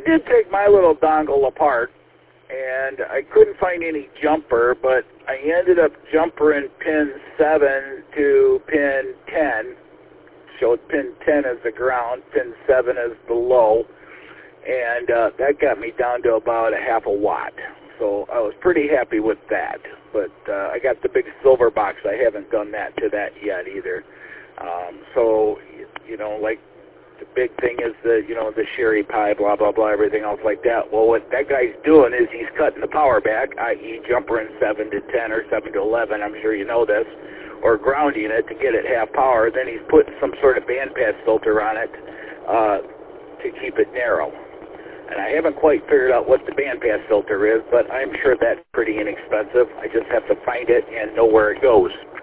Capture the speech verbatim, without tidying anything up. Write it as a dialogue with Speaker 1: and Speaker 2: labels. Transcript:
Speaker 1: did take my little dongle apart, and I couldn't find any jumper, but I ended up jumpering pin seven to pin ten. Showed pin ten as the ground, pin seven as the low, and uh, that got me down to about a half a watt. So I was pretty happy with that. But uh, I got the big silver box. I haven't done that to that yet either. Um, so, you know, like, the big thing is the, you know, the sherry pie, blah, blah, blah, everything else like that. Well, what that guy's doing is he's cutting the power back, that is jumper in seven to ten or seven to eleven, I'm sure you know this, or grounding it to get it half power. Then he's putting some sort of bandpass filter on it uh, to keep it narrow. And I haven't quite figured out what the bandpass filter is, but I'm sure that's pretty inexpensive. I just have to find it and know where it goes.